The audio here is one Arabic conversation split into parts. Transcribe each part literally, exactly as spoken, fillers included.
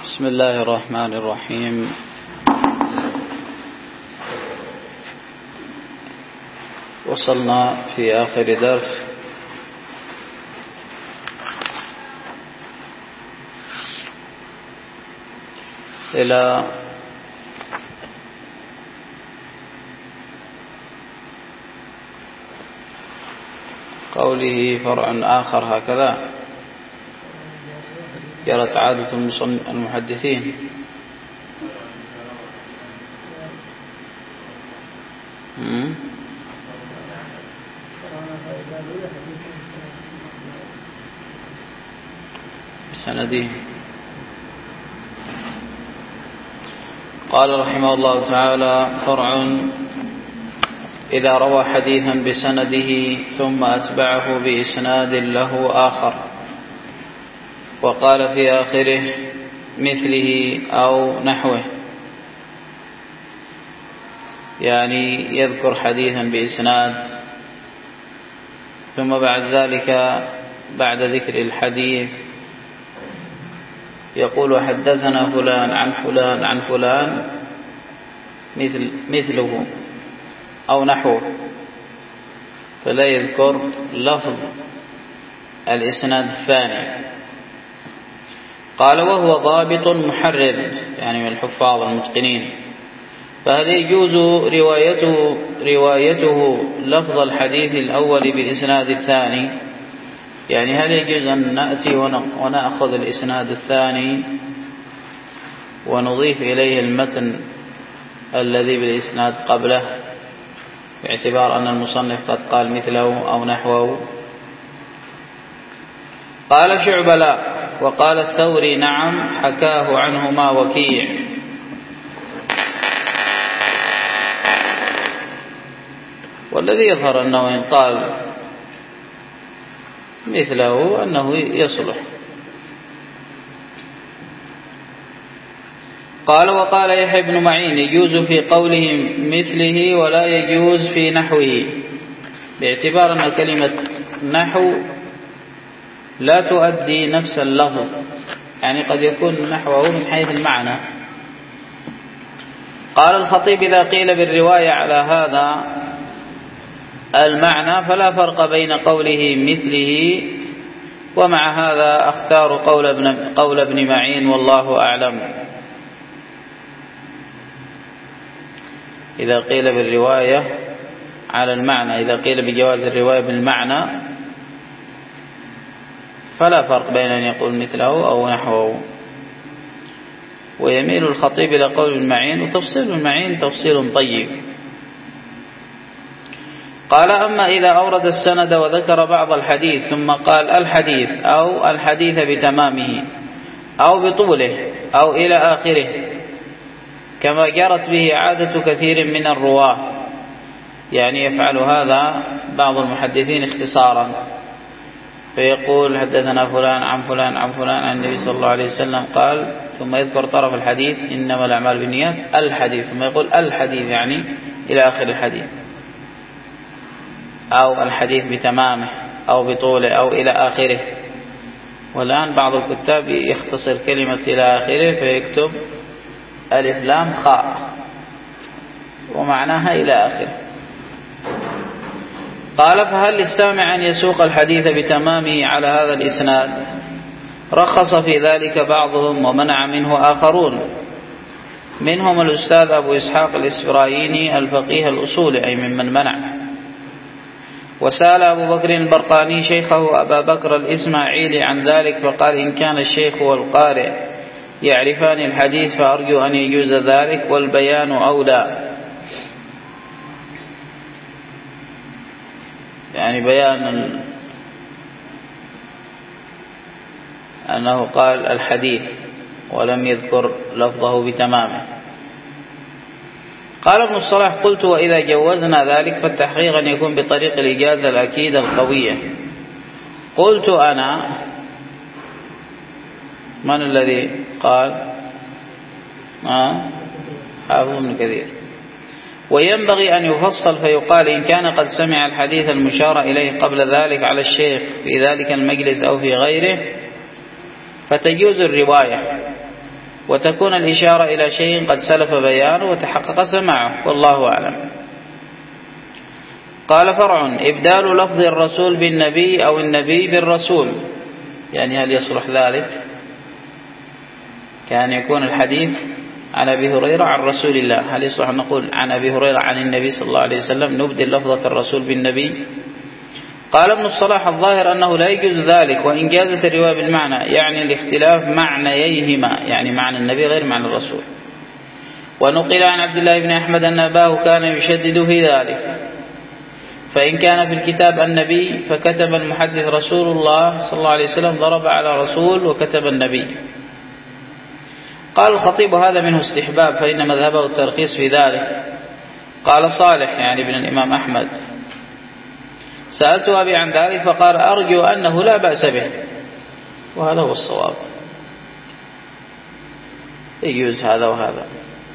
بسم الله الرحمن الرحيم. وصلنا في آخر درس إلى قوله فرع آخر هكذا جرت عادة المحدثين. بسنده. قال رحمه الله تعالى: فرع إذا روى حديثا بسنده ثم أتبعه بإسناد له آخر وقال في آخره مثله أو نحوه، يعني يذكر حديثا بإسناد ثم بعد ذلك بعد ذكر الحديث يقول حدثنا فلان عن فلان عن فلان مثل مثله أو نحوه، فلا يذكر لفظ الإسناد الثاني. قال: وهو ضابط محرر، يعني من الحفاظ المتقنين، فهل يجوز روايته روايته لفظ الحديث الأول بإسناد الثاني؟ يعني هل يجوز أن نأتي ونأخذ الإسناد الثاني ونضيف إليه المتن الذي بالإسناد قبله، باعتبار أن المصنف قد قال مثله أو نحوه؟ قال شعبة: لا. وقال الثوري: نعم، حكاه عنهما وكيع. والذي يظهر أنه إن قال مثله أنه يصلح. قال: وقال يحيى بن معين: يجوز في قوله مثله ولا يجوز في نحوه، باعتبار أن كلمة نحو لا تؤدي نفس اللفظ، يعني قد يكون نحوه من حيث المعنى. قال الخطيب: إذا قيل بالرواية على هذا المعنى فلا فرق بين قوله مثله، ومع هذا اختار قول ابن, قول ابن معين والله أعلم. إذا قيل بالرواية على المعنى، إذا قيل بجواز الرواية بالمعنى فلا فرق بين أن يقول مثله أو نحوه. ويميل الخطيب إلى قول المعين، وتفصيل المعين تفصيل طيب. قال: أما إذا أورد السند وذكر بعض الحديث ثم قال الحديث أو الحديث بتمامه أو بطوله أو إلى آخره، كما جرت به عادة كثير من الرواة، يعني يفعل هذا بعض المحدثين اختصارا، فيقول حدثنا فلان عن فلان عن فلان عن النبي صلى الله عليه وسلم قال، ثم يذكر طرف الحديث إنما الأعمال بالنيات الحديث، ثم يقول الحديث يعني إلى آخر الحديث، أو الحديث بتمامه أو بطوله أو إلى آخره. والآن بعض الكتاب يختصر كلمة إلى آخره فيكتب ألف لام خاء ومعناها إلى آخره. قال: فهل للسامع أن يسوق الحديث بتمامه على هذا الإسناد؟ رخص في ذلك بعضهم ومنع منه آخرون، منهم الأستاذ أبو إسحاق الإسفرايني الفقيه الأصولي، أي ممن منع. وسأل أبو بكر البرقاني شيخه أبا بكر الإسماعيلي عن ذلك، فقال: إن كان الشيخ والقارئ يعرفان الحديث فأرجو أن يجوز ذلك، والبيان أولى. يعني بيان أنه قال الحديث ولم يذكر لفظه بتمامه. قال ابن الصلاح: قلت: وإذا جوزنا ذلك فالتحقيق أن يكون بطريق الإجازة الأكيدة القوية. قلت أنا: من الذي قال؟ آه حافظ ابن كثير. وينبغي أن يفصل فيقال: إن كان قد سمع الحديث المشار إليه قبل ذلك على الشيخ في ذلك المجلس أو في غيره فتجوز الرواية، وتكون الإشارة إلى شيء قد سلف بيانه وتحقق سماعه، والله أعلم. قال: فرع: إبدال لفظ الرسول بالنبي أو النبي بالرسول، يعني هل يصلح ذلك؟ كان يكون الحديث عن أبي هريرة عن رسول الله، هل يصلح أن نقول عن أبي هريرة عن النبي صلى الله عليه وسلم، نبدل لفظة الرسول بالنبي؟ قال ابن الصلاح: الظاهر أنه لا يجوز ذلك، وإن جازت الرواية بالمعنى، يعني الاختلاف معنييهما، يعني معنى النبي غير معنى الرسول. ونقل عن عبد الله بن أحمد أن أباه كان يشدد في ذلك، فإن كان في الكتاب النبي فكتب المحدث رسول الله صلى الله عليه وسلم، ضرب على رسول وكتب النبي. قال الخطيب: هذا منه استحباب، فإن مذهبه الترخيص في ذلك. قال صالح يعني ابن الإمام أحمد: سألت أبي عن ذلك فقال: أرجو أنه لا بأس به، وهذا هو الصواب، يجوز هذا وهذا،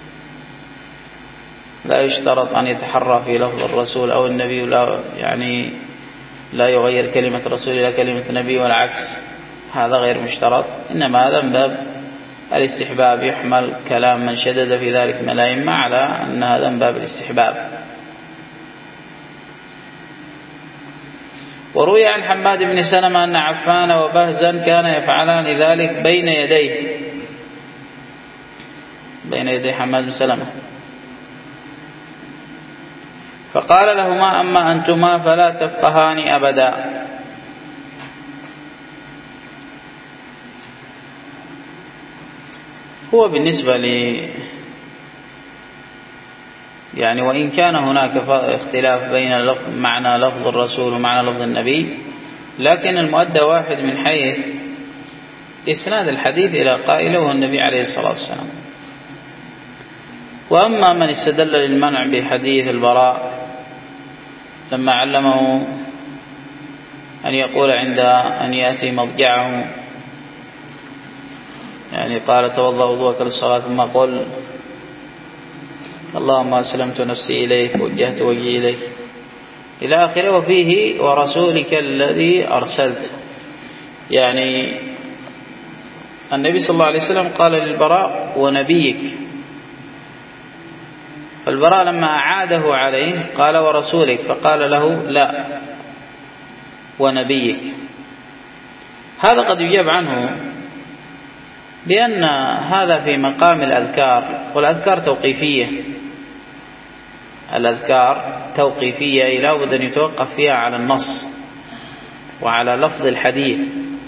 لا يشترط أن يتحرى في لفظ الرسول أو النبي، لا يعني لا يغير كلمة رسول إلى كلمة نبي والعكس، هذا غير مشترط، إنما هذا من باب الاستحباب، يحمل كلام من شدد في ذلك من الأئمة على أن هذا من باب الاستحباب. وروي عن حماد بن سلمة أن عفان وبهزا كان يفعلان ذلك بين يديه، بين يدي حماد بن سلمة، فقال لهما: أما أنتما فلا تفقهان أبدا. هو بالنسبة لي يعني وإن كان هناك اختلاف بين لفظ معنى لفظ الرسول ومعنى لفظ النبي، لكن المؤدى واحد من حيث إسناد الحديث إلى قائله وهو النبي عليه الصلاة والسلام. وأما من استدل للمنع بحديث البراء لما علمه أن يقول عند أن يأتي مضجعه، يعني قال: توضأ وضوءك للصلاة ثم قل: اللهم أسلمت نفسي إليك وجهت وجهي إليك إلى آخره، وفيه: ورسولك الذي أرسلت، يعني النبي صلى الله عليه وسلم قال للبراء: ونبيك. فالبراء لما أعاده عليه قال: ورسولك، فقال له: لا، ونبيك. هذا قد يجاب عنه بأن هذا في مقام الأذكار، والأذكار توقيفية، الأذكار توقيفية لا بد أن يتوقف فيها على النص وعلى لفظ الحديث،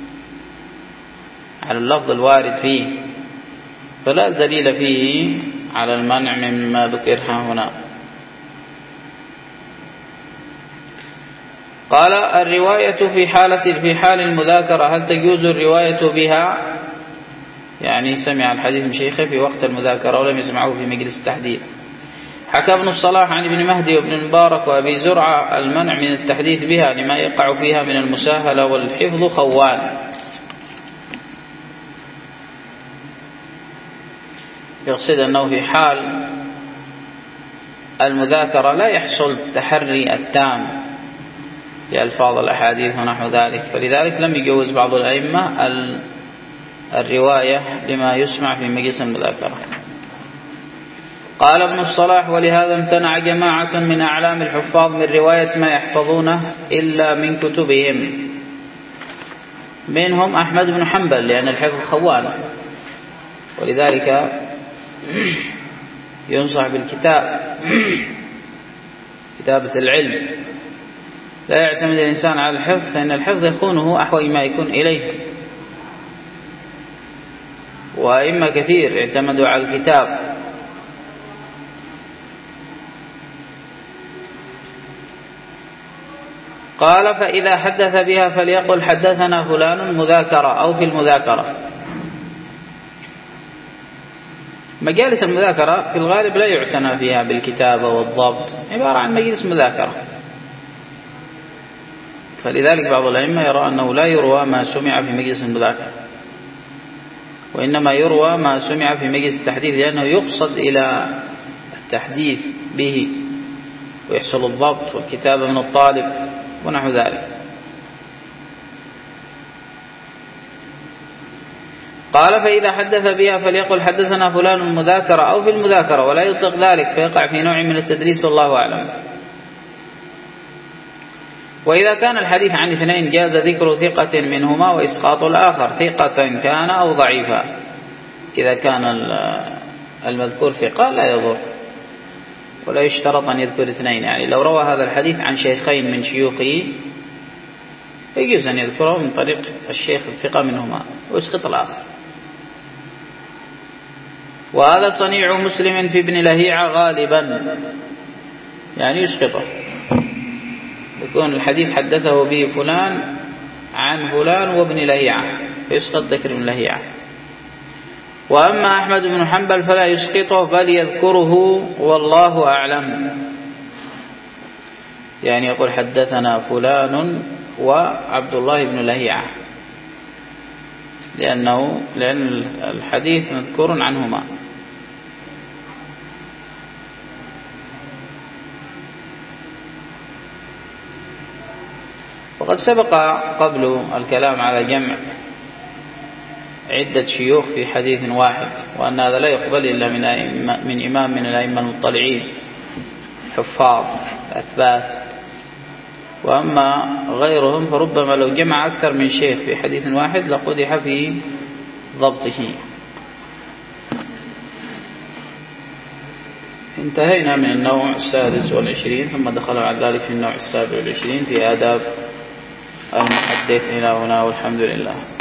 على اللفظ الوارد فيه، فلا دليل فيه على المنع مما ذكر هنا. قال: الرواية في حالة في حال المذاكرة، هل تجوز الرواية بها؟ يعني سمع الحديث من شيخه في وقت المذاكرة ولم يسمعه في مجلس التحديث. حكى ابن الصلاح عن ابن مهدي وابن المبارك وأبي زرعة المنع من التحديث بها لما يقع فيها من المساهلة والحفظ خوان. يقصد أنه في حال المذاكرة لا يحصل التحري التام لألفاظ الأحاديث ونحو ذلك، فلذلك لم يجوز بعض الأئمة الرواية لما يسمع في مجلس المذاكرة. قال ابن الصلاح: ولهذا امتنع جماعة من أعلام الحفاظ من رواية ما يحفظونه إلا من كتبهم، منهم أحمد بن حنبل، لأن الحفظ خوان، ولذلك ينصح بالكتاب، كتابة العلم، لا يعتمد الإنسان على الحفظ، فإن الحفظ يخونه أحوج ما يكون إليه. وأئمة كثير اعتمدوا على الكتاب. قال: فإذا حدث بها فليقل: حدثنا فلان مذاكرة أو في المذاكرة. مجالس المذاكرة في الغالب لا يعتنى فيها بالكتابة والضبط، عبارة عن مجلس مذاكرة، فلذلك بعض الأئمة يرى أنه لا يروى ما سمع في مجلس المذاكرة، وإنما يروى ما سمع في مجلس التحديث، لأنه يقصد إلى التحديث به ويحصل الضبط والكتابة من الطالب ونحو ذلك. قال فإذا حدث بها فليقل حدثنا فلان المذاكرة أو في المذاكرة ولا يطلق ذلك فيقع في نوع من التدليس والله أعلم. وإذا كان الحديث عن اثنين جاز ذكر ثقة منهما وإسقاط الآخر ثقة كان أو ضعيفا. إذا كان المذكور ثقة لا يضر ولا يشترط أن يذكر اثنين، يعني لو روى هذا الحديث عن شيخين من شيوخه يجوز أن يذكره من طريق الشيخ الثقة منهما ويسقط الآخر. وهذا صنيع مسلم في ابن لهيعة غالبا، يعني يسقطه، يكون الحديث حدثه به فلان عن فلان وابن لهيعة فيسقط ذكر ابن لهيعة. وأما أحمد بن حنبل فلا يسقطه بل يذكره والله أعلم، يعني يقول حدثنا فلان وعبد الله بن لهيعة لأنه لأن الحديث مذكور عنهما. وقد سبق قبل الكلام على جمع عدة شيوخ في حديث واحد، وأن هذا لا يقبل إلا من, من إمام من الأئمة المطلعين حفاظ أثبات. وأما غيرهم فربما لو جمع أكثر من شيخ في حديث واحد لقدح في ضبطه. انتهينا من النوع السادس والعشرين، ثم دخل بعد ذلك في النوع السابع والعشرين في آداب المحدث. إلى هنا والحمد لله.